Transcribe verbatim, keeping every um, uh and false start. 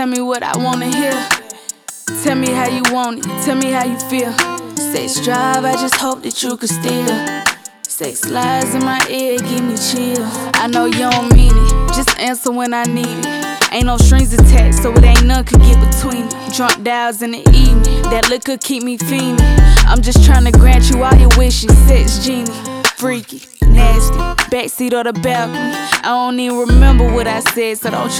tell me what I wanna hear. Tell me how you want it, tell me how you feel. Sex drive, I just hope that you could steal. Sex lies in my ear, give me chills. I know you don't mean it, just answer when I need it. Ain't no strings attached, so it ain't none could get between me. Drunk dials in the evening, that liquor keep me fiending. I'm just tryna grant you all your wishes. Sex genie, freaky, nasty, backseat or the balcony. I don't even remember what I said, so don't you